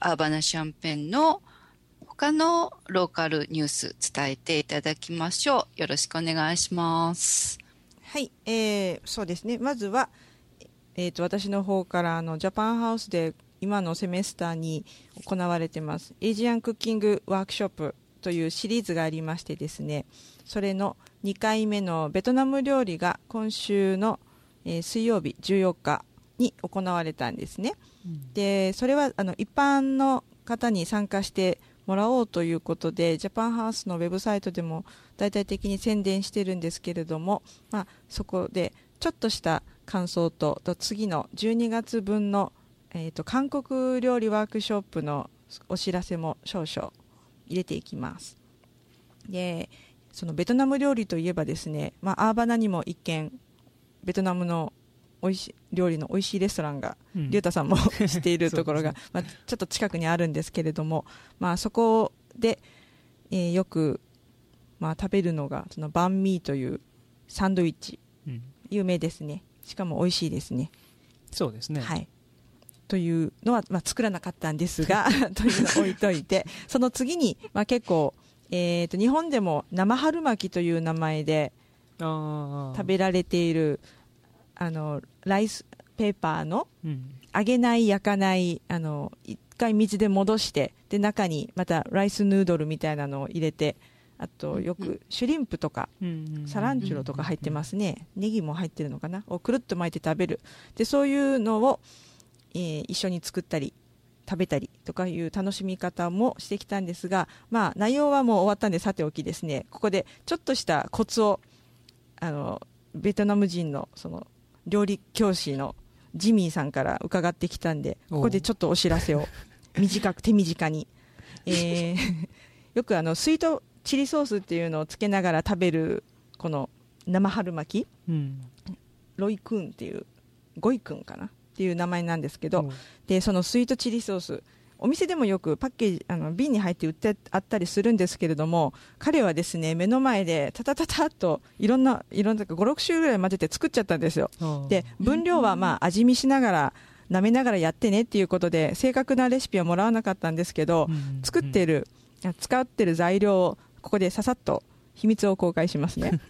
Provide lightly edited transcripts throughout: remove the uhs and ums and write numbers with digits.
アーバナシャンペンの他のローカルニュース伝えていただきましょう。よろしくお願いします。 はい、そうですね。まずは、私の方からジャパンハウスで今のセメスターに行われてますエイジアンクッキングワークショップというシリーズがありましてですね、それの2回目のベトナム料理が今週の、水曜日14日に行われたんですね。でそれは一般の方に参加してもらおうということでジャパンハウスのウェブサイトでも大々的に宣伝してるんですけれども、そこでちょっとした感想と次の12月分の、韓国料理ワークショップのお知らせも少々入れていきます。でそのベトナム料理といえばですね、アーバナにも一見ベトナムのおいしい料理のおいしいレストランが、リュウタさんも知っているところが、ちょっと近くにあるんですけれども、そこで、よく、食べるのがそのバンミーというサンドイッチ、有名ですね。しかも美味しいですね。 そうですね、 はい、というのは、作らなかったんですがというのを置いといてその次に、結構、日本でも生春巻きという名前で食べられているライスペーパーの揚げない焼かない一回水で戻してで中にまたライスヌードルみたいなのを入れて、あとよくシュリンプとかサランチュロとか入ってますね。ネギも入ってるのかなをくるっと巻いて食べる。でそういうのを、一緒に作ったり食べたりとかいう楽しみ方もしてきたんですが、内容はもう終わったんでさておきですね、ここでちょっとしたコツをベトナム人のその料理教師のジミーさんから伺ってきたんで、ここでちょっとお知らせを手短に、よくスイートチリソースっていうのをつけながら食べるこの生春巻き、ロイクンっていうゴイクンかなっていう名前なんですけど、でそのスイートチリソースお店でもよくパッケージ瓶に入って売ってあったりするんですけれども、彼はですね目の前でタタタタっといろんな5、6種類ぐらい混ぜて作っちゃったんですよ。で分量は味見しながら舐めながらやってねっていうことで正確なレシピはもらわなかったんですけど、使ってる材料をここでささっと秘密を公開しますね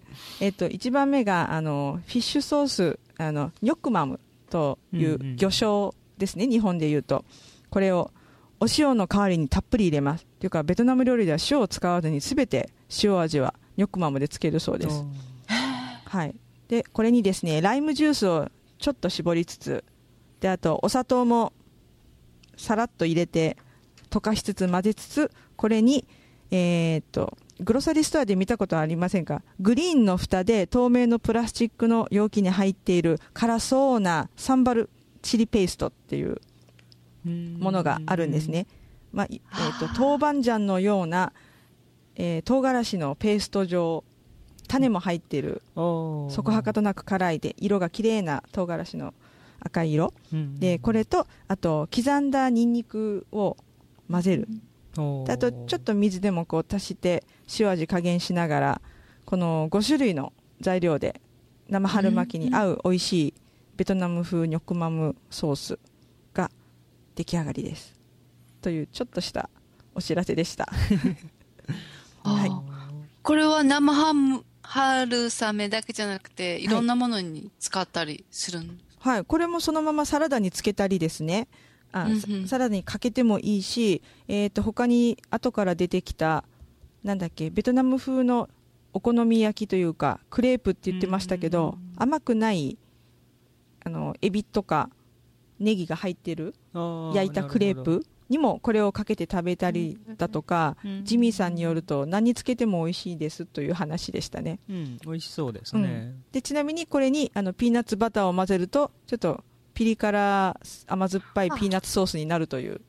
1番目がフィッシュソースニョクマムという魚醤ですね、日本でいうとこれをお塩の代わりにたっぷり入れますというか、ベトナム料理では塩を使わずに全て塩味はニョクマムでつけるそうです。はい、でこれにですねライムジュースをちょっと絞りつつ、であとお砂糖もさらっと入れて溶かしつつ混ぜつつ、これにグロサリーストアで見たことはありませんか、グリーンの蓋で透明のプラスチックの容器に入っている辛そうなサンバルチリペーストっていうものがあるんですね。豆板醤のような、唐辛子のペースト状、種も入っている、そこはかとなく辛いで色が綺麗な唐辛子の赤い色、でこれとあと刻んだニンニクを混ぜる、あとちょっと水でもこう足して塩味加減しながら、この5種類の材料で生春巻きに合う美味しいベトナム風ニョクマムソースが出来上がりですというちょっとしたお知らせでしたはい、 これは生春雨だけじゃなくていろんなものに使ったりするん、 はい、これもそのままサラダにつけたりですね、サラダにかけてもいいし、他に後から出てきたなんだっけベトナム風のお好み焼きというかクレープって言ってましたけど、甘くないエビとかネギが入ってる焼いたクレープにもこれをかけて食べたりだとか、ジミーさんによると何につけても美味しいですという話でしたね。 美味しそうですね、 でちなみにこれにピーナッツバターを混ぜるとちょっとピリ辛甘酸っぱいピーナッツソースになるという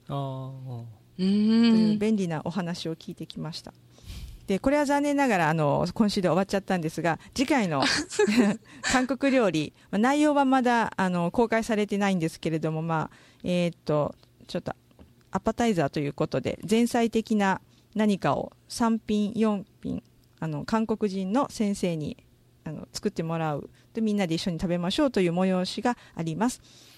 便利なお話を聞いてきました。でこれは残念ながら今週で終わっちゃったんですが、次回の韓国料理内容はまだ公開されてないんですけれども、ちょっとアパタイザーということで前菜的な何かを3品4品韓国人の先生に作ってもらうでみんなで一緒に食べましょうという催しがあります。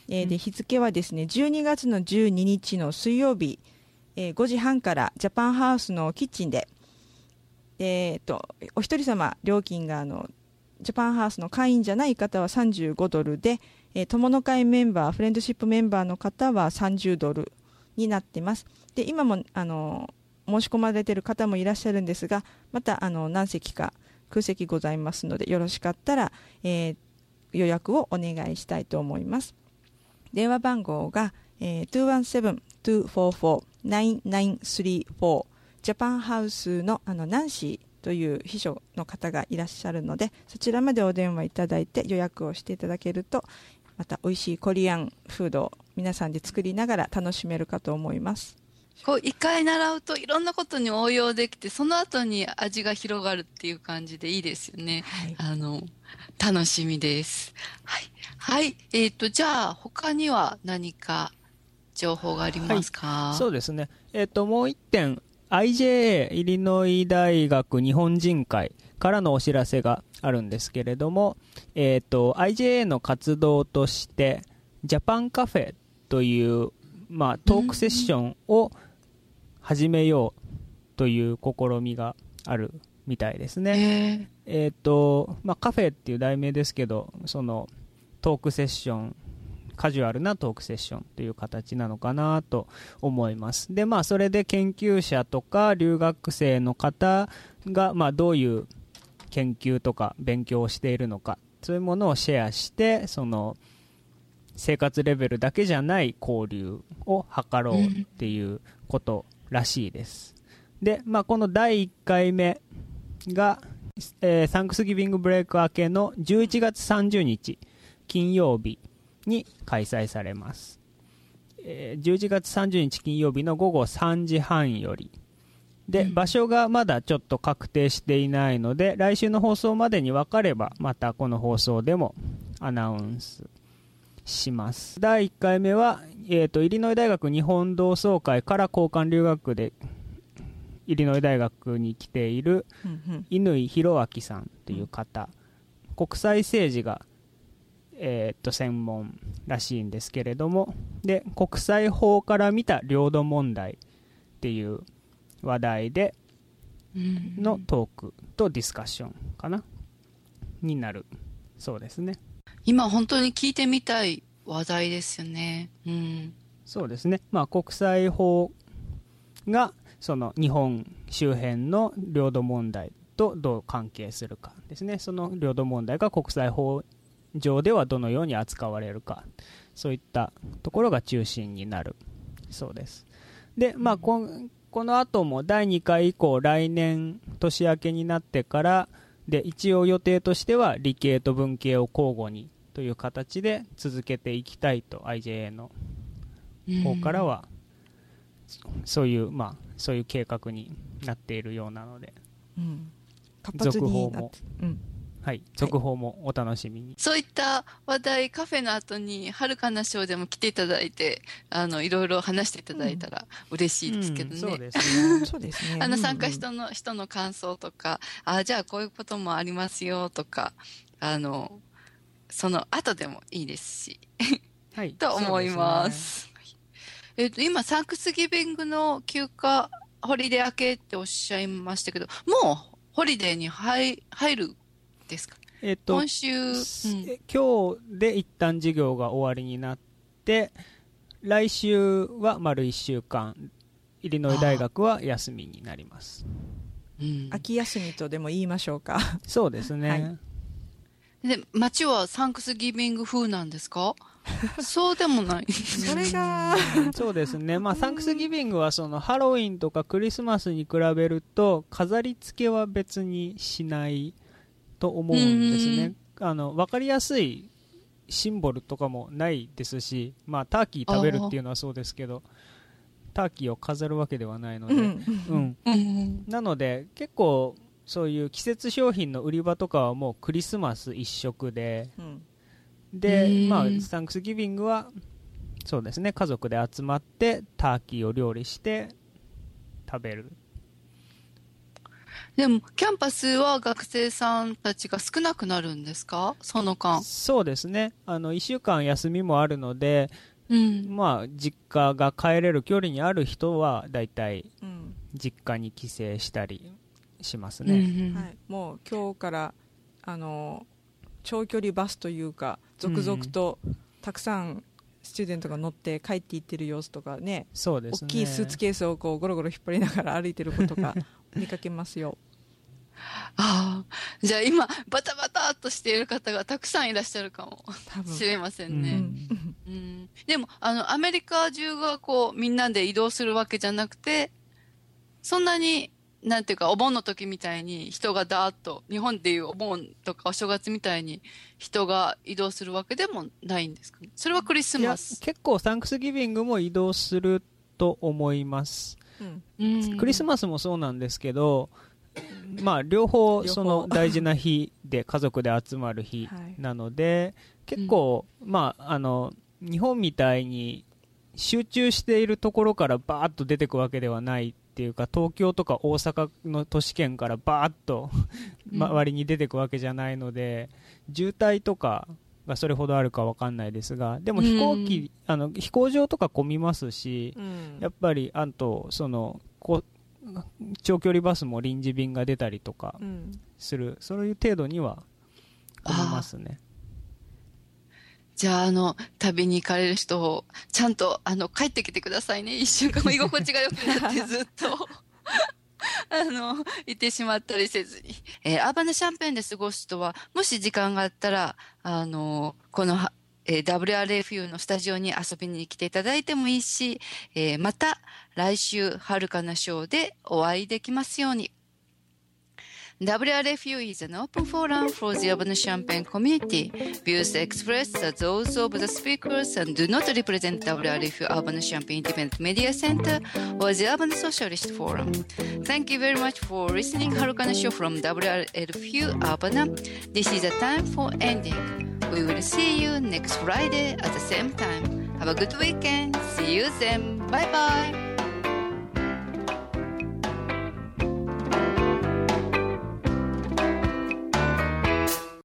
で日付はですね12月の12日の水曜日、5時半からジャパンハウスのキッチンで、お一人様料金がジャパンハウスの会員じゃない方は$35で、友の会メンバーフレンドシップメンバーの方は$30になってます。で今も申し込まれている方もいらっしゃるんですが、また何席か空席ございますので、よろしかったら、予約をお願いしたいと思います。電話番号が、217-244-9934 ジャパンハウスのナンシーという秘書の方がいらっしゃるので、そちらまでお電話いただいて予約をしていただけると、また美味しいコリアンフードを皆さんで作りながら楽しめるかと思います。 こう一回習うといろんなことに応用できて、その後に味が広がるっていう感じでいいですよね。はい、楽しみです。はい。はい。じゃあ他には何か情報がありますか？ はい、そうですね。もう一点、IJA イリノイ大学日本人会からのお知らせがあるんですけれども、IJA の活動としてジャパンカフェというトークセッションを始めようという試みがあるみたいですね。カフェっていう題名ですけど、そのトークセッション、カジュアルなトークセッションという形なのかなと思います。で、それで研究者とか留学生の方が、どういう研究とか勉強をしているのか、そういうものをシェアして、その生活レベルだけじゃない交流を図ろうっていうことらしいです。で、この第1回目が、サンクスギビングブレイク明けの11月30日金曜日に開催されます。11月30日金曜日の午後3時半よりで、場所がまだちょっと確定していないので、来週の放送までに分かればまたこの放送でもアナウンスします。第1回目は、イリノイ大学日本同窓会から交換留学でイリノイ大学に来ている乾弘明さんという方、国際政治が、専門らしいんですけれども、で国際法から見た領土問題っていう話題でのトークとディスカッションかなになるそうですね。 今本当に聞いてみたい話題ですよね。 そうですね。国際法がその日本周辺の領土問題とどう関係するかですね。その領土問題が国際法上ではどのように扱われるか、そういったところが中心になるそうです。で、この後も第2回以降、来年年明けになってからで、一応予定としては理系と文系を交互にという形で続けていきたいと IJA の方からはそういう計画になっているようなので、続報も、続報もお楽しみに。 そういった話題、カフェの後に遥かなショーでも来ていただいて、いろいろ話していただいたら嬉しいですけどね。 そうですね。 そうですね。 参加人の感想とか、じゃあこういうこともありますよとか、その後でもいいですし、と思います。今、サンクスギビングの休暇、ホリデー明けっておっしゃいましたけど、もうホリデーに入るですか？今週、 今日で一旦授業が終わりになって、来週は丸1週間、イリノイ大学は休みになります。 秋休みとでも言いましょうか。 そうですね。 で、街はサンクスギビング風なんですか？そうでもない。 それがそうですね。サンクスギビングはそのハロウィンとかクリスマスに比べると飾り付けは別にしないと思うんですね。分かりやすいシンボルとかもないですし、ターキー食べるっていうのはそうですけど、ターキーを飾るわけではないので、なので結構そういう季節商品の売り場とかはもうクリスマス一色で、で、サンクスギビングはそうですね、家族で集まってターキーを料理して食べる。 でも、キャンパスは学生さんたちが少なくなるんですか、その間。 そうですね。1週間休みもあるので、 うん、 まあ、実家が帰れる距離にある人は、だいたい実家に帰省したりしますね。 うんうん、はい、もう今日から長距離バスというか、続々とたくさんスチューデントが乗って帰っていってる様子とかね、 そうですね、 大きいスーツケースをこうゴロゴロ引っ張りながら歩いてる子とか見かけますよ。 ああ、じゃあ今バタバタっとしている方がたくさんいらっしゃるかもしれませんね。うんうん、でもアメリカ中がこうみんなで移動するわけじゃなくて、そんなになんていうかお盆の時みたいに人がダーッと、日本でいうお盆とかお正月みたいに人が移動するわけでもないんですかね。それはクリスマス。 結構サンクスギビングも移動すると思います、うん、クリスマスもそうなんですけど、まあ、両方その大事な日で家族で集まる日なので、結構、まあ、日本みたいに集中しているところからバーッと出てくわけではないっていうか、東京とか大阪の都市圏からバーッと周りに出てくわけじゃないので、渋滞とかがそれほどあるか分かんないですが、でも飛行場とか混みますし、やっぱり長距離バスも臨時便が出たりとかする、そういう程度には混みますね。 じゃあ、旅に行かれる人を、ちゃんと、帰ってきてくださいね。一週間も居心地が良くなってずっと、いてしまったりせずに。アーバナシャンペーンで過ごす人は、もし時間があったら、この、WRFU のスタジオに遊びに来ていただいてもいいし、また来週、はるかなショーでお会いできますように。WRFU is an open forum for the Urbana Champaign community. Views expressed are those of the speakers and do not represent WRFU Urbana Champaign Independent Media Center or the Urbana Socialist Forum. Thank you very much for listening Harukana Show from WRFU Urbana. This is the time for ending. We will see you next Friday at the same time. Have a good weekend. See you then. Bye bye.